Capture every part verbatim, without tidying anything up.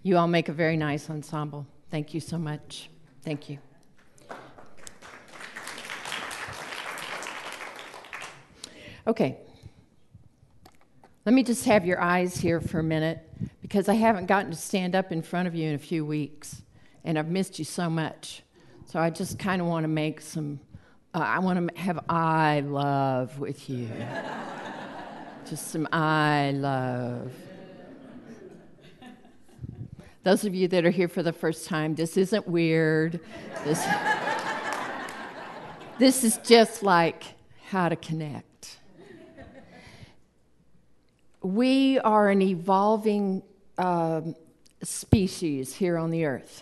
You all make a very nice ensemble. Thank you so much. Thank you. Okay. Let me just have your eyes here for a minute, because I haven't gotten to stand up in front of you in a few weeks, and I've missed you so much. So I just kind of want to make some, uh, I want to have I love with you. Just some I love. Those of you that are here for the first time, this isn't weird. This, this is just like how to connect. We are an evolving um, species here on the earth.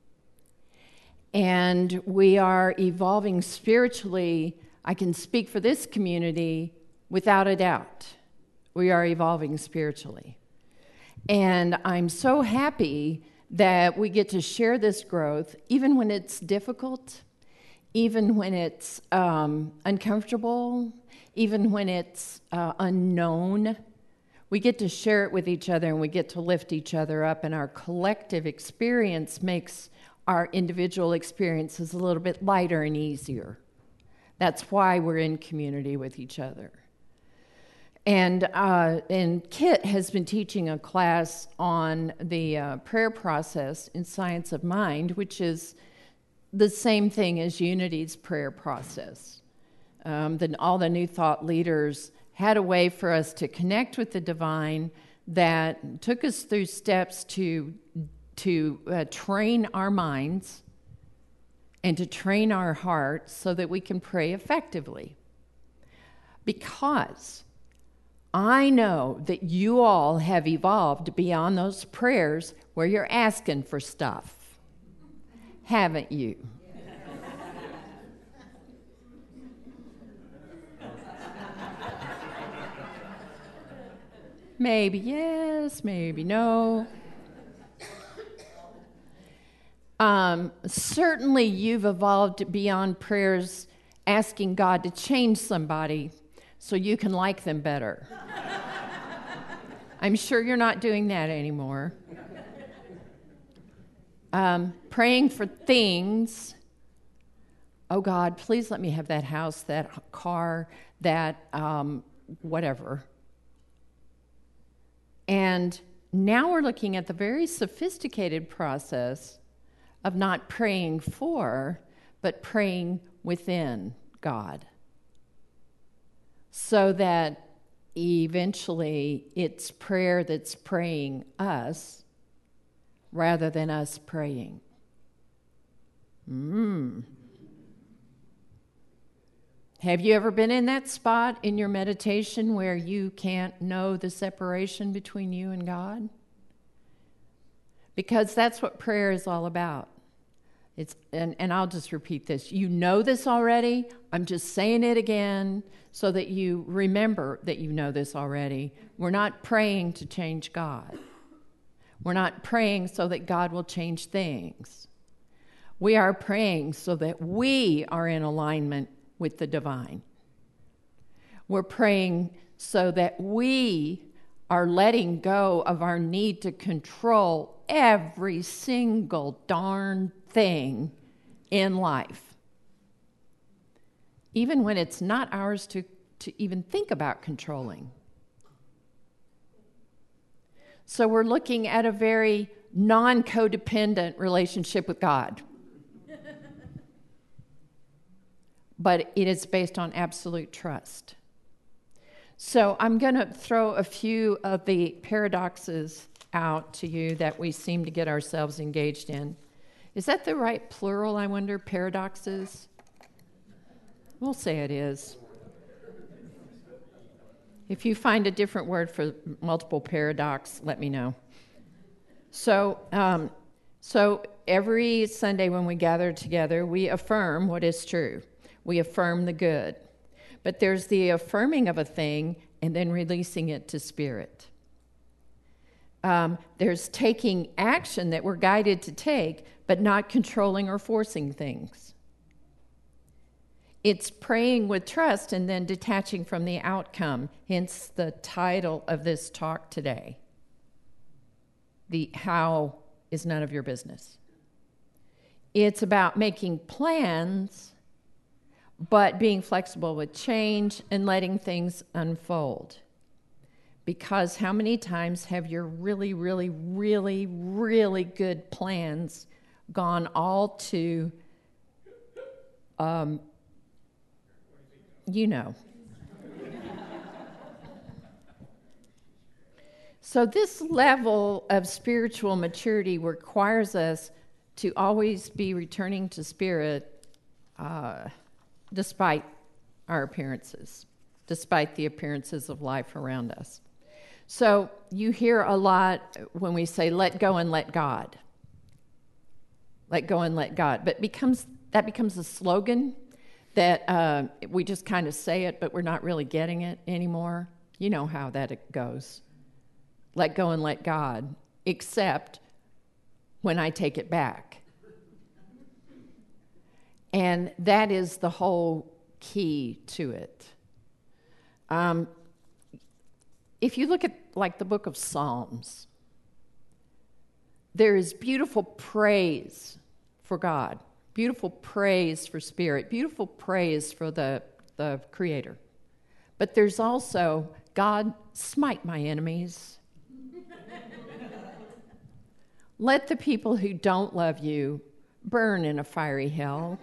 And we are evolving spiritually. I can speak for this community without a doubt. We are evolving spiritually. And I'm so happy that we get to share this growth, even when it's difficult, even when it's um, uncomfortable, even when it's uh, unknown. We get to share it with each other, and we get to lift each other up, and our collective experience makes our individual experiences a little bit lighter and easier. That's why we're in community with each other. And uh, and Kit has been teaching a class on the uh, prayer process in Science of Mind, which is the same thing as Unity's prayer process. Um, the, all the New Thought leaders had a way for us to connect with the divine that took us through steps to, to uh, train our minds and to train our hearts so that we can pray effectively. Because I know that you all have evolved beyond those prayers where you're asking for stuff. Haven't you? Maybe yes, maybe no. Um, certainly you've evolved beyond prayers asking God to change somebody so you can like them better. I'm sure you're not doing that anymore. Um, praying for things. Oh God, please let me have that house, that car, that um, whatever. And now we're looking at the very sophisticated process of not praying for, but praying within God. So that eventually it's prayer that's praying us rather than us praying. Mm. Have you ever been in that spot in your meditation where you can't know the separation between you and God? Because that's what prayer is all about. It's and, and I'll just repeat this. You know this already. I'm just saying it again so that you remember that you know this already. We're not praying to change God. We're not praying so that God will change things. We are praying so that we are in alignment with the divine. We're praying so that we are letting go of our need to control every single darn thing in life, even when it's not ours to, to even think about controlling. So we're looking at a very non-codependent relationship with God. But it is based on absolute trust. So I'm going to throw a few of the paradoxes out to you that we seem to get ourselves engaged in. Is that the right plural, I wonder, paradoxes? We'll say it is. If you find a different word for multiple paradox, let me know. So, um, so every Sunday when we gather together, we affirm what is true. We affirm the good. But there's the affirming of a thing and then releasing it to spirit. Um, there's taking action that we're guided to take, but not controlling or forcing things. It's praying with trust and then detaching from the outcome, hence the title of this talk today. The how is none of your business. It's about making plans, but being flexible with change and letting things unfold. Because how many times have your really, really, really, really good plans gone all to, um, you know. So this level of spiritual maturity requires us to always be returning to Spirit uh, despite our appearances, despite the appearances of life around us. So you hear a lot when we say, let go and let God. Let go and let God. But becomes that becomes a slogan that uh, we just kind of say it, but we're not really getting it anymore. You know how that goes. Let go and let God, except when I take it back. And that is the whole key to it. Um, if you look at like the book of Psalms, there is beautiful praise for God, beautiful praise for Spirit, beautiful praise for the, the Creator. But there's also, God, smite my enemies. Let the people who don't love you burn in a fiery hell.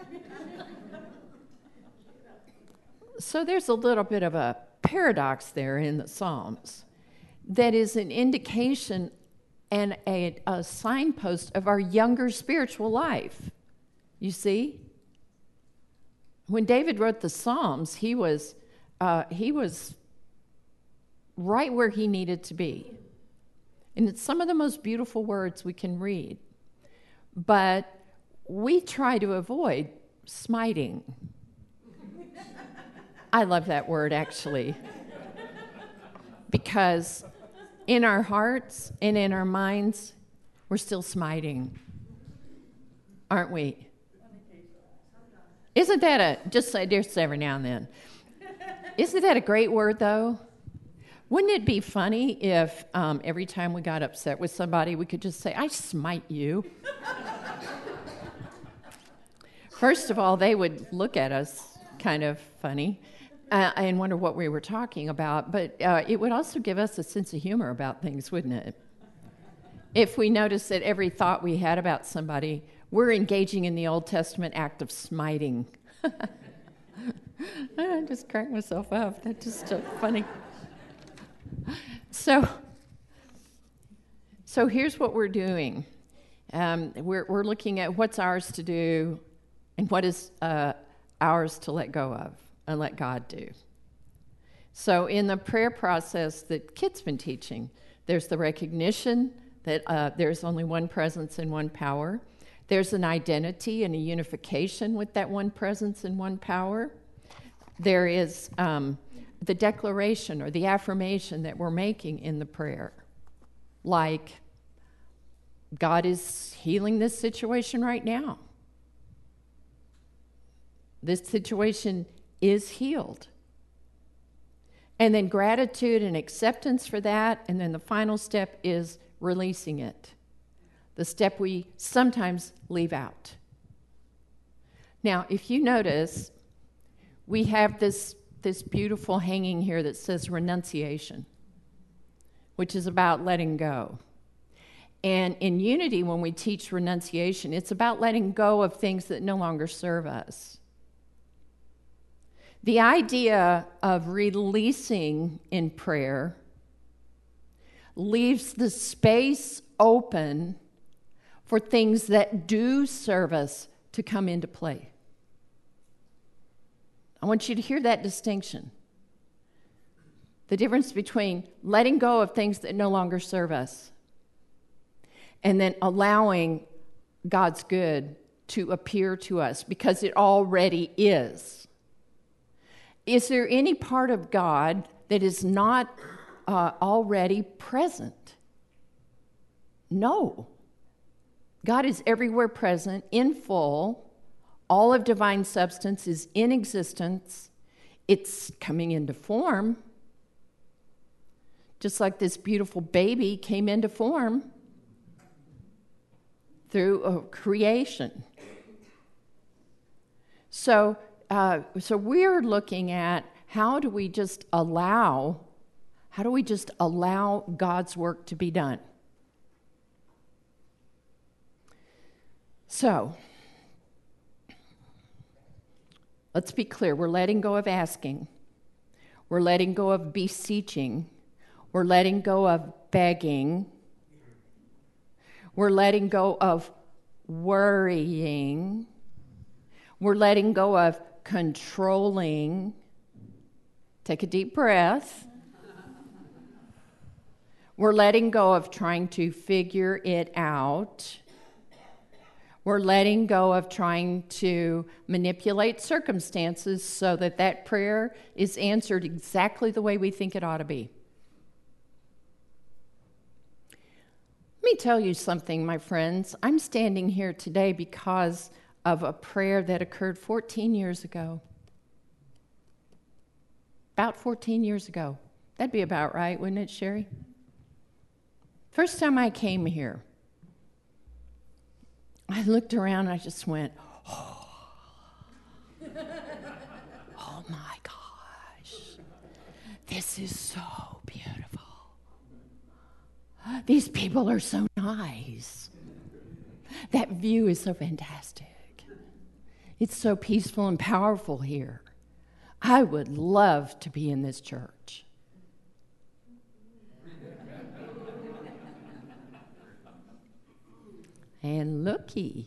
So there's a little bit of a paradox there in the Psalms that is an indication and a, a signpost of our younger spiritual life. You see? When David wrote the Psalms, he was uh, he was right where he needed to be. And it's some of the most beautiful words we can read. But we try to avoid smiting. I love that word, actually. Because in our hearts and in our minds, we're still smiting. Aren't we? Isn't that a, just say, just every now and then. Isn't that a great word, though? Wouldn't it be funny if um, every time we got upset with somebody, we could just say, I smite you? First of all, they would look at us kind of funny uh, and wonder what we were talking about, but uh, it would also give us a sense of humor about things, wouldn't it? If we noticed that every thought we had about somebody, we're engaging in the Old Testament act of smiting. I just cracked myself up. That's just so funny. So, so here's what we're doing. Um, we're, we're looking at what's ours to do and what is uh, ours to let go of and let God do. So in the prayer process that Kit's been teaching, there's the recognition that uh, there's only one presence and one power. There's an identity and a unification with that one presence and one power. There is um, the declaration or the affirmation that we're making in the prayer. Like, God is healing this situation right now. This situation is healed. And then gratitude and acceptance for that. And then the final step is releasing it. The step we sometimes leave out. Now, if you notice, we have this, this beautiful hanging here that says renunciation, which is about letting go. And in Unity, when we teach renunciation, it's about letting go of things that no longer serve us. The idea of releasing in prayer leaves the space open for things that do serve us to come into play. I want you to hear that distinction. The difference between letting go of things that no longer serve us and then allowing God's good to appear to us because it already is. Is there any part of God that is not uh, already present? No. God is everywhere present, in full. All of divine substance is in existence. It's coming into form. Just like this beautiful baby came into form. through uh, creation. So, uh, so we're looking at how do we just allow, how do we just allow God's work to be done? So, let's be clear. We're letting go of asking. We're letting go of beseeching. We're letting go of begging. We're letting go of worrying. We're letting go of controlling. Take a deep breath. We're letting go of trying to figure it out. We're letting go of trying to manipulate circumstances so that that prayer is answered exactly the way we think it ought to be. Let me tell you something, my friends. I'm standing here today because of a prayer that occurred fourteen years ago. About fourteen years ago. That'd be about right, wouldn't it, Sherry? First time I came here, I looked around and I just went, oh, oh my gosh, this is so beautiful. These people are so nice. That view is so fantastic. It's so peaceful and powerful here. I would love to be in this church. And looky.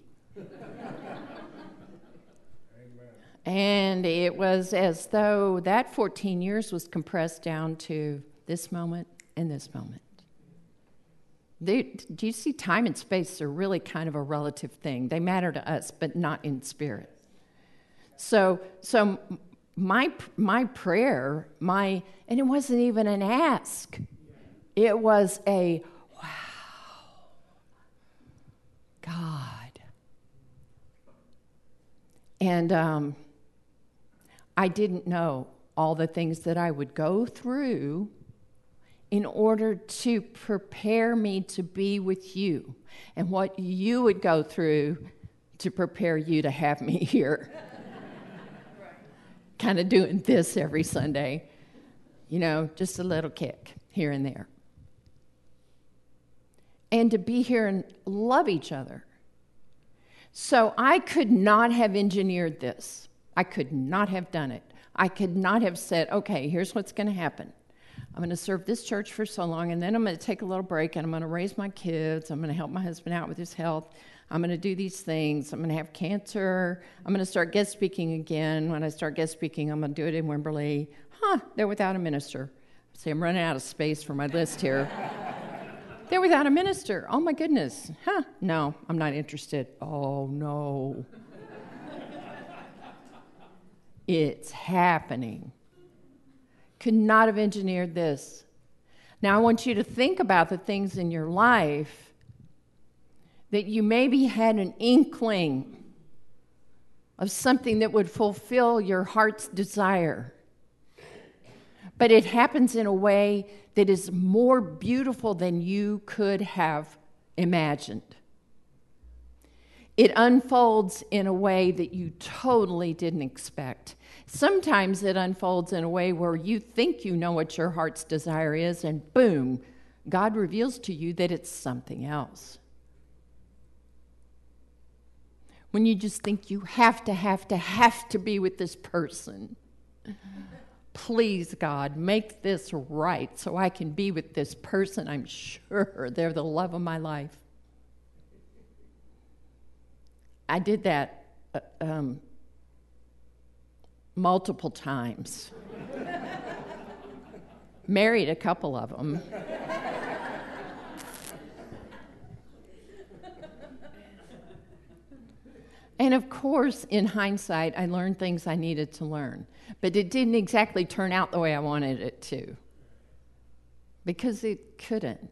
And it was as though that fourteen years was compressed down to this moment and this moment. They, do you see time and space are really kind of a relative thing? They matter to us, but not in spirit. So, so my my prayer, my and it wasn't even an ask. It was a wow, God. And um, I didn't know all the things that I would go through in order to prepare me to be with you, and what you would go through to prepare you to have me here. Right. Kind of doing this every Sunday, you know, just a little kick here and there. And to be here and love each other. So I could not have engineered this. I could not have done it. I could not have said, okay, here's what's going to happen. I'm going to serve this church for so long, and then I'm going to take a little break, and I'm going to raise my kids. I'm going to help my husband out with his health. I'm going to do these things. I'm going to have cancer. I'm going to start guest speaking again. When I start guest speaking, I'm going to do it in Wimberley. Huh, they're without a minister. See, I'm running out of space for my list here. They're without a minister. Oh, my goodness. Huh, no, I'm not interested. Oh, no. It's happening. Could not have engineered this. Now, I want you to think about the things in your life that you maybe had an inkling of something that would fulfill your heart's desire. But it happens in a way that is more beautiful than you could have imagined. It unfolds in a way that you totally didn't expect. Sometimes it unfolds in a way where you think you know what your heart's desire is, and boom, God reveals to you that it's something else. When you just think you have to, have to, have to be with this person. Please, God, make this right so I can be with this person. I'm sure they're the love of my life. I did that uh, um, multiple times. Married a couple of them. And of course, in hindsight, I learned things I needed to learn. But it didn't exactly turn out the way I wanted it to. Because it couldn't.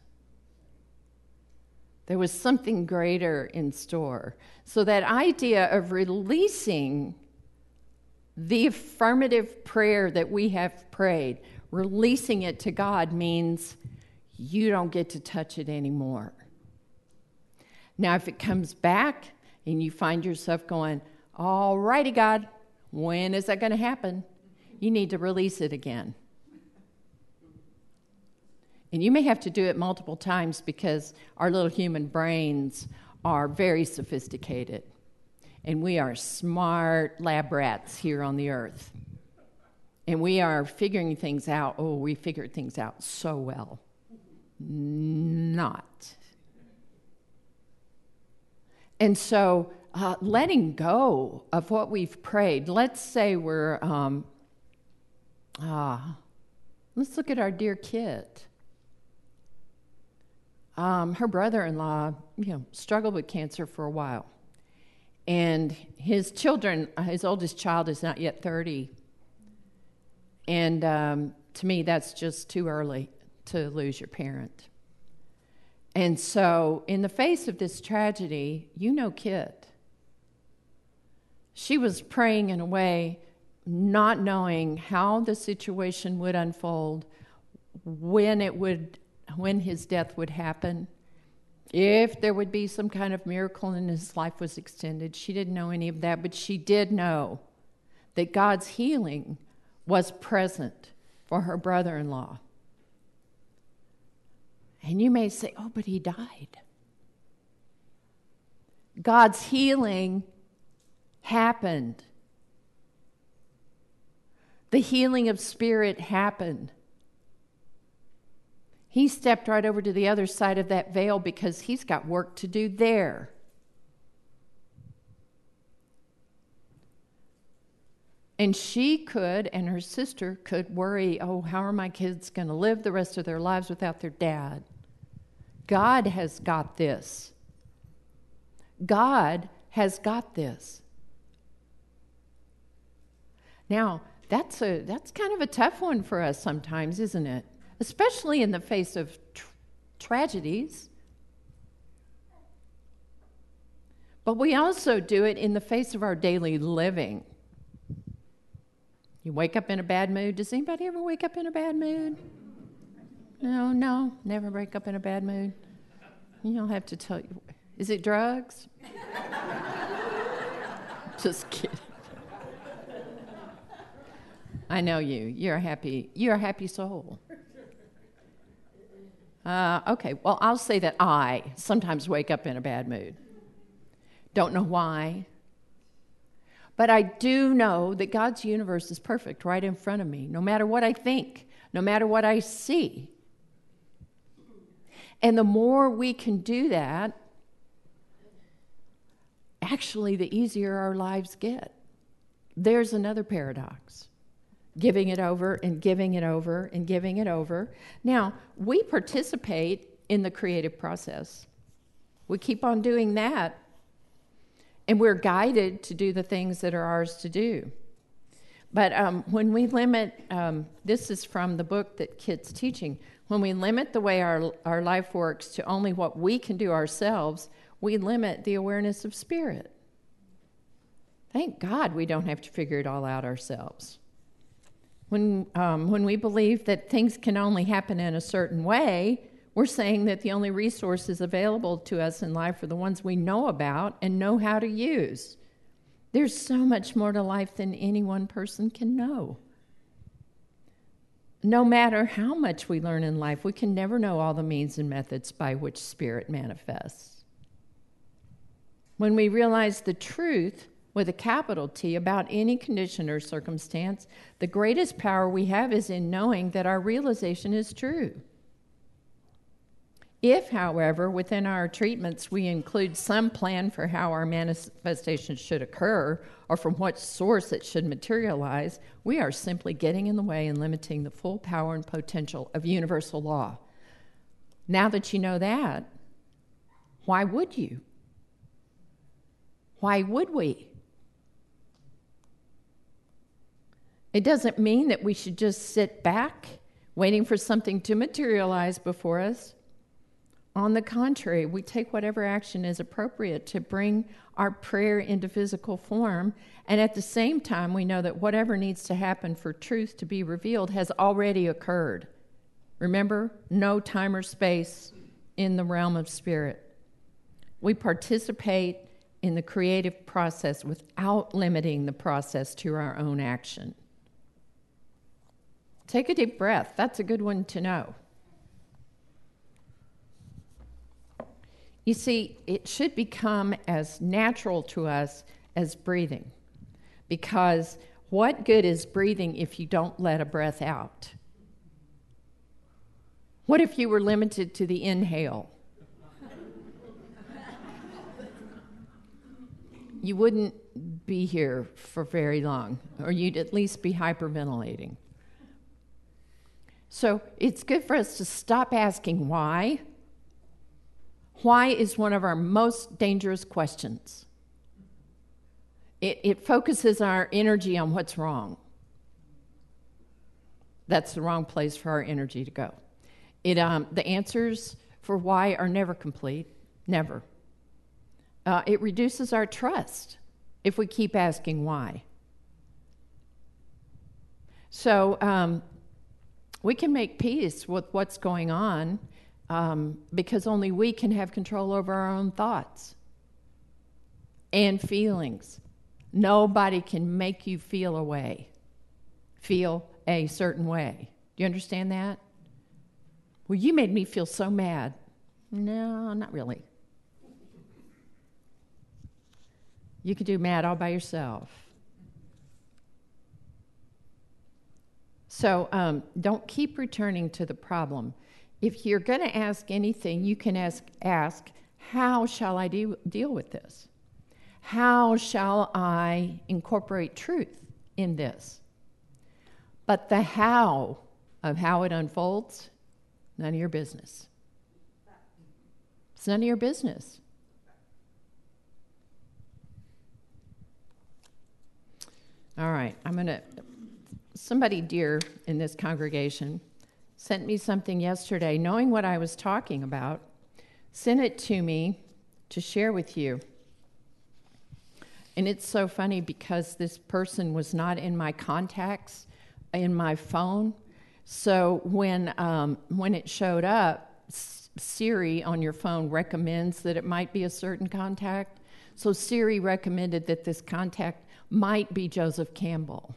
There was something greater in store. So that idea of releasing the affirmative prayer that we have prayed, releasing it to God means you don't get to touch it anymore. Now, if it comes back and you find yourself going, all righty, God, when is that going to happen? You need to release it again. And you may have to do it multiple times because our little human brains are very sophisticated. And we are smart lab rats here on the earth. And we are figuring things out. Oh, we figured things out so well. Not. And so uh, letting go of what we've prayed. Let's say we're, um, ah, let's look at our dear Kit. Um, her brother-in-law, you know, struggled with cancer for a while. And his children, his oldest child is not yet thirty. And um, to me, that's just too early to lose your parent. And so in the face of this tragedy, you know Kit. She was praying in a way, not knowing how the situation would unfold, when it would, when his death would happen, if there would be some kind of miracle and his life was extended. She didn't know any of that, but she did know that God's healing was present for her brother-in-law. And you may say, oh, but he died. God's healing happened. The healing of spirit happened. He stepped right over to the other side of that veil because he's got work to do there. And she could, and her sister could worry, oh, how are my kids going to live the rest of their lives without their dad? God has got this. God has got this. Now, that's a that's kind of a tough one for us sometimes, isn't it? Especially in the face of tr- tragedies. But we also do it in the face of our daily living. You wake up in a bad mood. Does anybody ever wake up in a bad mood? No, no, never wake up in a bad mood. You don't have to tell you. Is it drugs? Just kidding. I know you. You're a happy. You're a happy soul. Uh, okay. Well, I'll say that I sometimes wake up in a bad mood. Don't know why. But I do know that God's universe is perfect right in front of me, no matter what I think, no matter what I see. And the more we can do that, actually, the easier our lives get. There's another paradox. Giving it over and giving it over and giving it over. Now, we participate in the creative process. We keep on doing that. And we're guided to do the things that are ours to do. But um, when we limit, um, this is from the book that Kit's teaching, when we limit the way our, our life works to only what we can do ourselves, we limit the awareness of spirit. Thank God we don't have to figure it all out ourselves. When, um, when we believe that things can only happen in a certain way, we're saying that the only resources available to us in life are the ones we know about and know how to use. There's so much more to life than any one person can know. No matter how much we learn in life, we can never know all the means and methods by which spirit manifests. When we realize the truth, with a capital T, about any condition or circumstance, the greatest power we have is in knowing that our realization is true. If, however, within our treatments we include some plan for how our manifestation should occur or from what source it should materialize, we are simply getting in the way and limiting the full power and potential of universal law. Now that you know that, why would you? Why would we? It doesn't mean that we should just sit back waiting for something to materialize before us. On the contrary, we take whatever action is appropriate to bring our prayer into physical form, and at the same time, we know that whatever needs to happen for truth to be revealed has already occurred. Remember, no time or space in the realm of spirit. We participate in the creative process without limiting the process to our own action. Take a deep breath. That's a good one to know. You see, it should become as natural to us as breathing, because what good is breathing if you don't let a breath out? What if you were limited to the inhale? You wouldn't be here for very long, or you'd at least be hyperventilating. So it's good for us to stop asking why. Why is one of our most dangerous questions. It, it focuses our energy on what's wrong. That's the wrong place for our energy to go. It, um, the answers for why are never complete, never. Uh, it reduces our trust if we keep asking why. So um, we can make peace with what's going on um, because only we can have control over our own thoughts and feelings. Nobody can make you feel a way, feel a certain way. Do you understand that? Well, you made me feel so mad. No, not really. You can do mad all by yourself. So um, don't keep returning to the problem. If you're going to ask anything, you can ask, ask, how shall I de- deal with this? How shall I incorporate truth in this? But the how of how it unfolds, none of your business. It's none of your business. All right, I'm going to, somebody dear in this congregation sent me something yesterday, knowing what I was talking about, sent it to me to share with you. And it's so funny because this person was not in my contacts in my phone. So when um, when it showed up, S- Siri on your phone recommends that it might be a certain contact. So Siri recommended that this contact might be Joseph Campbell.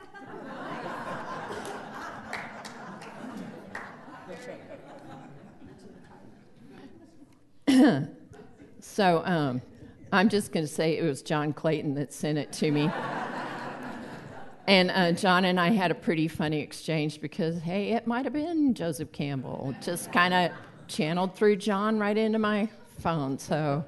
So um, I'm just going to say it was John Clayton that sent it to me. And uh, John and I had a pretty funny exchange because, hey, it might have been Joseph Campbell. Just kind of channeled through John right into my phone. So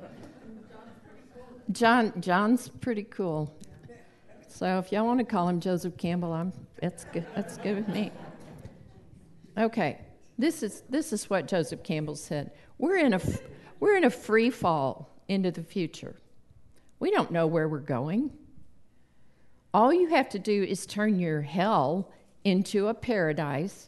John, John's pretty cool. So if y'all want to call him Joseph Campbell, I'm, that's good. That's good with me. Okay, this is this is what Joseph Campbell said. We're in a we're in a free fall into the future. We don't know where we're going. All you have to do is turn your hell into a paradise.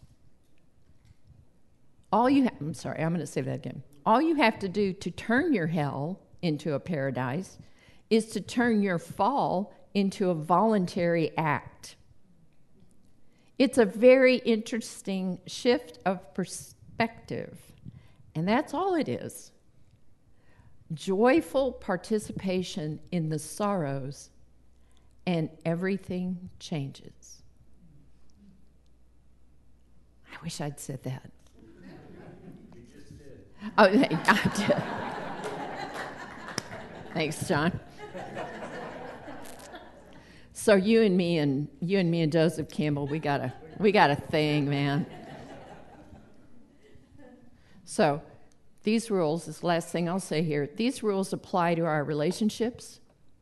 All you ha- I'm sorry, I'm going to say that again. All you have to do to turn your hell into a paradise is to turn your fall into a voluntary act. It's a very interesting shift of perspective, and that's all it is. Joyful participation in the sorrows, and everything changes. I wish I'd said that. You just did. Oh, I did. Thanks, John. So you and me and you and me and Joseph Campbell, we got a we got a thing, man. So these rules, this last thing I'll say here, these rules apply to our relationships.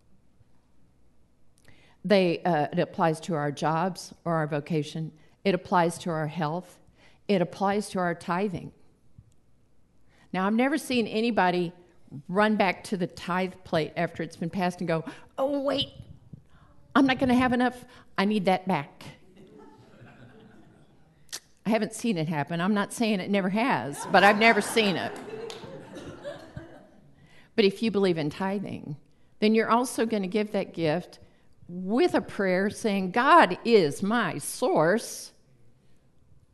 They uh, it applies to our jobs or our vocation. It applies to our health. It applies to our tithing. Now, I've never seen anybody run back to the tithe plate after it's been passed and go, oh, wait, I'm not going to have enough. I need that back. I haven't seen it happen. I'm not saying it never has, but I've never seen it. But if you believe in tithing, then you're also going to give that gift with a prayer saying, God is my source,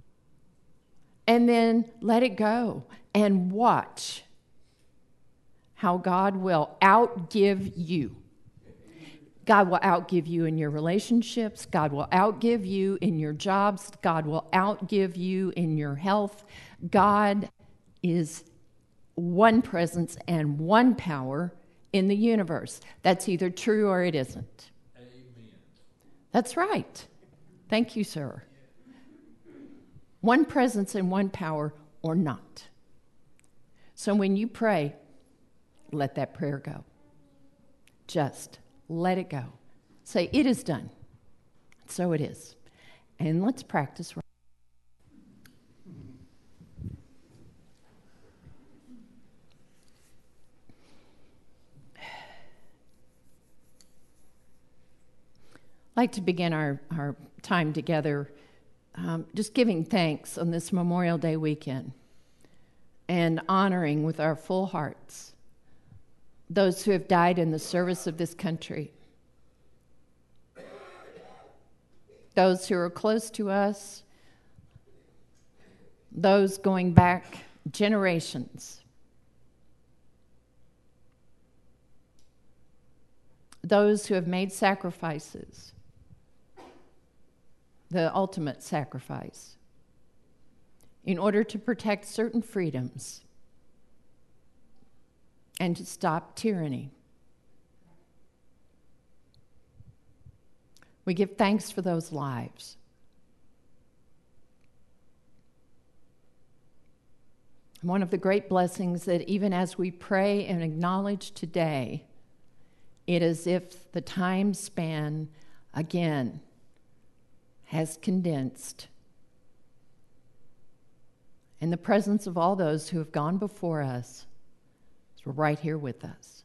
and then let it go and watch how God will outgive you. God will outgive you in your relationships. God will outgive you in your jobs. God will outgive you in your health. God is one presence and one power in the universe. That's either true or it isn't. Amen. That's right. Thank you, sir. One presence and one power or not. So when you pray, let that prayer go. Just let it go. Say, it is done. So it is. And let's practice. I'd like to begin our, our time together um, just giving thanks on this Memorial Day weekend and honoring with our full hearts those who have died in the service of this country, those who are close to us, those going back generations, those who have made sacrifices, the ultimate sacrifice, in order to protect certain freedoms and to stop tyranny. We give thanks for those lives. One of the great blessings that even as we pray and acknowledge today, it is as if the time span again has condensed in the presence of all those who have gone before us. We're right here with us.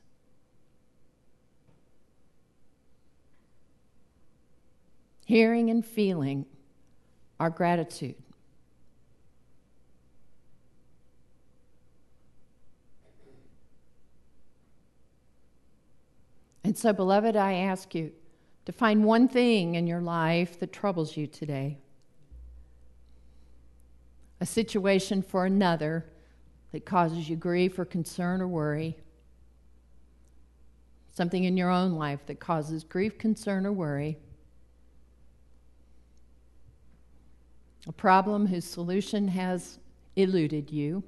Hearing and feeling our gratitude. And so, beloved, I ask you to find one thing in your life that troubles you today. A situation for another that causes you grief or concern or worry. Something in your own life that causes grief, concern, or worry. A problem whose solution has eluded you.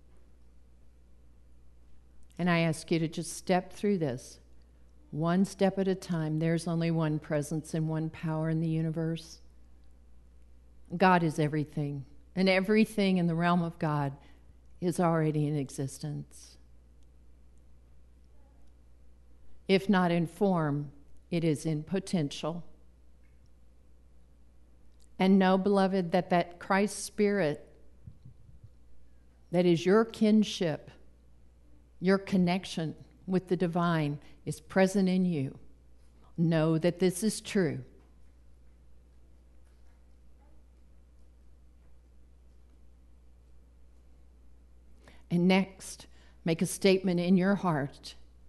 And I ask you to just step through this, one step at a time. There's only one presence and one power in the universe. God is everything, and everything in the realm of God is already in existence. If not in form, it is in potential. And know, beloved, that that Christ Spirit that is your kinship, your connection with the divine, is present in you. Know that this is true. And next, make a statement in your heart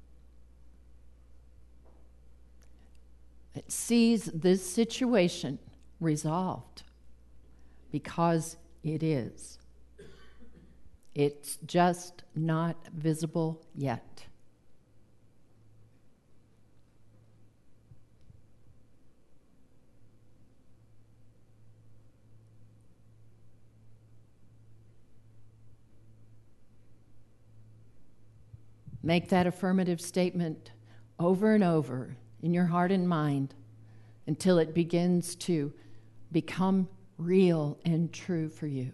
that sees this situation resolved, because it is. It's just not visible yet. Make that affirmative statement over and over in your heart and mind until it begins to become real and true for you.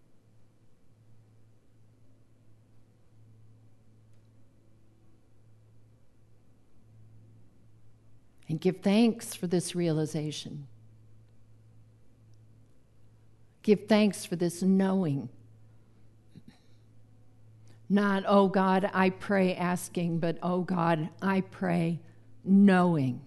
And give thanks for this realization. Give thanks for this knowing. Not, oh God, I pray asking, but oh God, I pray knowing.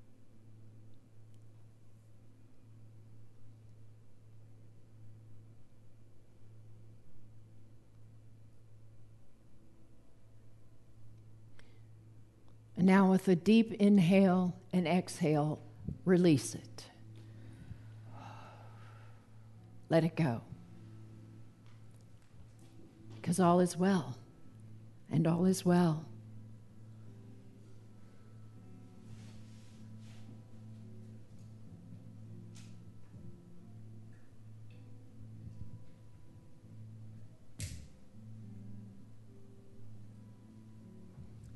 And now with a deep inhale and exhale, release it. Let it go. Because all is well, and all is well,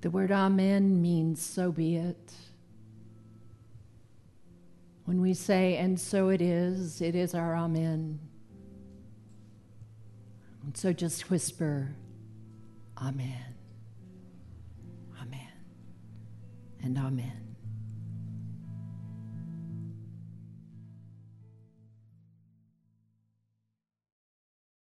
The word amen means so be it. When we say, and so it is, it is our amen. And so just whisper, amen, amen, and amen.